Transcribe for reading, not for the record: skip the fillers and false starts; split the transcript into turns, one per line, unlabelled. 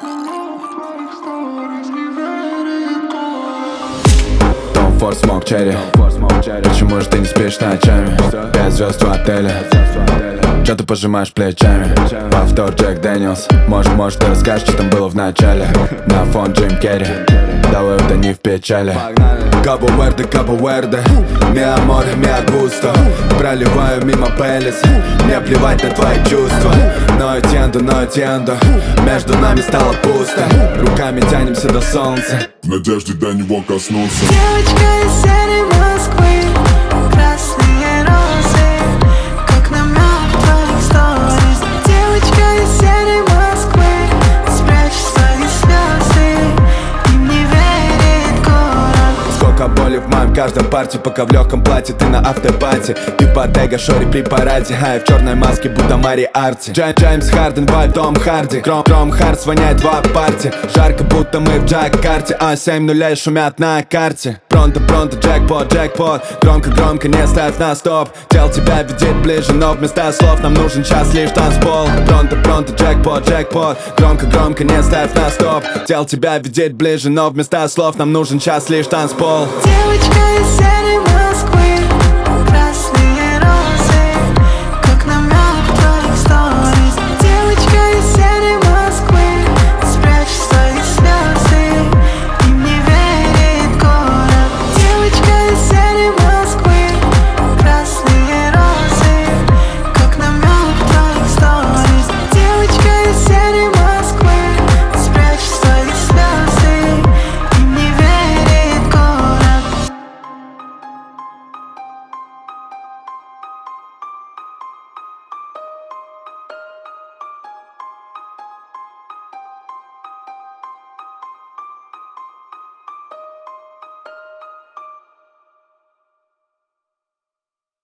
Tom Ford Smoke Cherry. Почему же ты не спишь ночами? 5 звезд в отеле. Чё ты пожимаешь плечами? Повтор Джек Дэниелс. Может ты расскажешь, что там было в начале? На фон Джим Керри. Давай утони в печали. Кабо Верде, ми аморе, ми агусто. Проливаю мимо пелес. Мне плевать на твои чувства. Но entiendo, между нами стало пусто. Руками тянемся до солнца
в надежде до него коснуться.
Девочка из серой Москвы, красные розы, как намек твоих сториз. Девочка из серой Москвы, спрячь свои слезы, им не верит город.
Сколько боли в моем каждом парте, пока в легком платье ты на автопате. Ты Ботега, Шори при параде, а я в черной маске, будто Мари Арти. Джеймс Харден, бой Том Харди. Кром Хардс воняет в апарте. Жарко, будто мы в Джакарте, а 7 нулей шумят на карте. Пронто, джекпот. Громко, не ставь на стоп. Тело тебя ведет ближе, но вместо слов нам нужен час лишь танцпол. Пронто, джекпот. Громко, не ставь на стоп. Тело тебя ведет ближе, но вместо слов нам нужен час лишь танцпол.
Девочка из серой